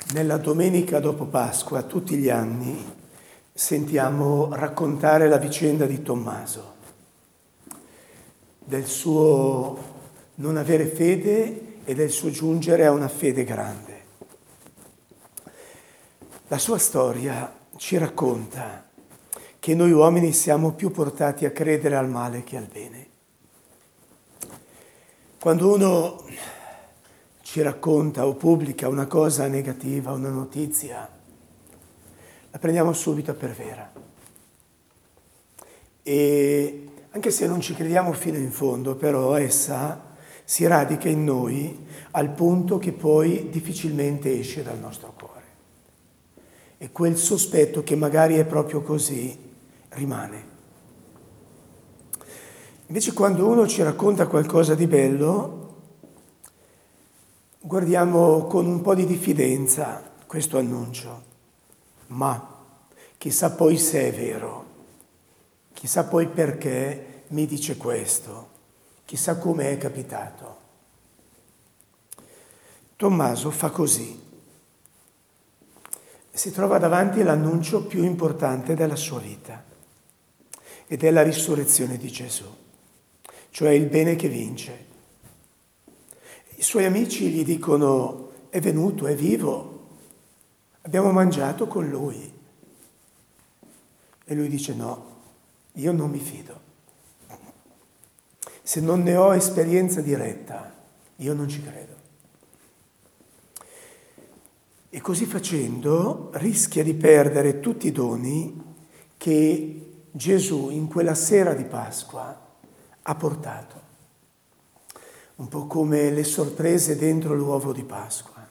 Nella domenica dopo Pasqua, tutti gli anni, sentiamo raccontare la vicenda di Tommaso, del suo non avere fede e del suo giungere a una fede grande. La sua storia ci racconta che noi uomini siamo più portati a credere al male che al bene. Quando uno ci racconta o pubblica una cosa negativa, una notizia, la prendiamo subito per vera. E anche se non ci crediamo fino in fondo, però essa si radica in noi al punto che poi difficilmente esce dal nostro cuore. E quel sospetto che magari è proprio così rimane. Invece quando uno ci racconta qualcosa di bello, guardiamo con un po' di diffidenza questo annuncio, ma chissà poi se è vero, chissà poi perché mi dice questo, chissà come è capitato. Tommaso fa così, si trova davanti all'annuncio più importante della sua vita ed è la risurrezione di Gesù, cioè il bene che vince. I suoi amici gli dicono: è venuto, è vivo, abbiamo mangiato con lui. E lui dice: no, io non mi fido. Se non ne ho esperienza diretta, io non ci credo. E così facendo rischia di perdere tutti i doni che Gesù in quella sera di Pasqua ha portato. Un po' come le sorprese dentro l'uovo di Pasqua.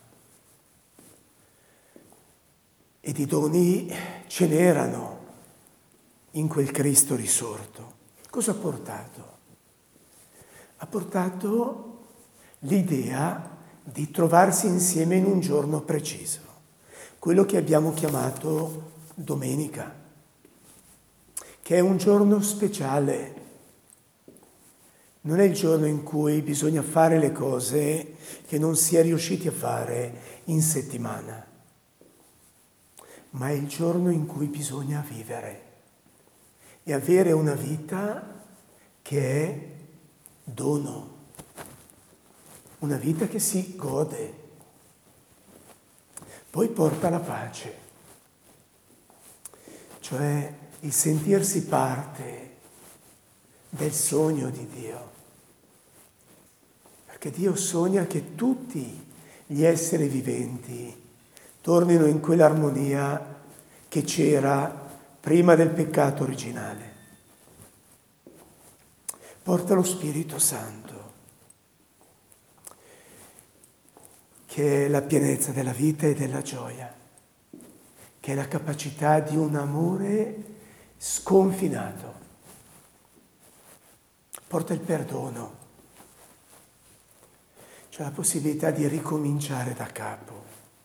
E di doni ce n'erano in quel Cristo risorto. Cosa ha portato? Ha portato l'idea di trovarsi insieme in un giorno preciso, quello che abbiamo chiamato domenica, che è un giorno speciale. Non è il giorno in cui bisogna fare le cose che non si è riusciti a fare in settimana, ma è il giorno in cui bisogna vivere e avere una vita che è dono, una vita che si gode, poi porta la pace, cioè il sentirsi parte del sogno di Dio. Perché Dio sogna che tutti gli esseri viventi tornino in quell'armonia che c'era prima del peccato originale. Porta lo Spirito Santo, che è la pienezza della vita e della gioia, che è la capacità di un amore sconfinato. Porta il perdono, cioè la possibilità di ricominciare da capo,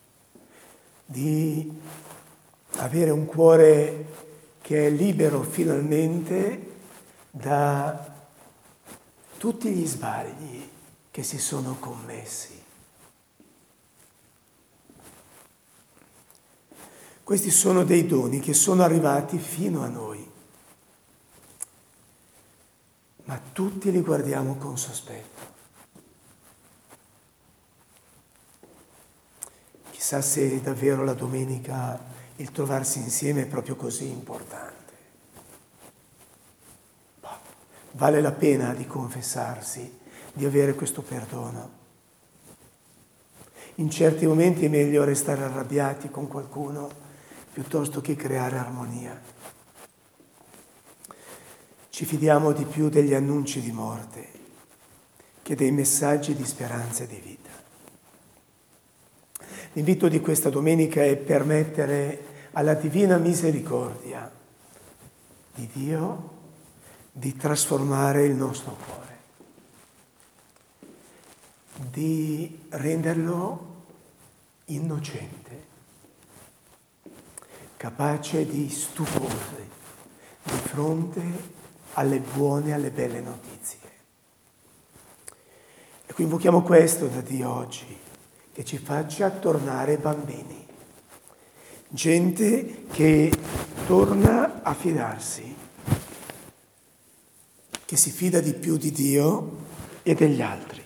di avere un cuore che è libero finalmente da tutti gli sbagli che si sono commessi. Questi sono dei doni che sono arrivati fino a noi, ma tutti li guardiamo con sospetto. Chissà se davvero la domenica il trovarsi insieme è proprio così importante. Vale la pena di confessarsi, di avere questo perdono. In certi momenti è meglio restare arrabbiati con qualcuno piuttosto che creare armonia. Ci fidiamo di più degli annunci di morte che dei messaggi di speranza e di vita. L'invito di questa domenica è permettere alla divina misericordia di Dio di trasformare il nostro cuore, di renderlo innocente, capace di stupore di fronte alle buone, alle belle notizie. Ecco, invochiamo questo da Dio oggi, che ci faccia tornare bambini, gente che torna a fidarsi, che si fida di più di Dio e degli altri.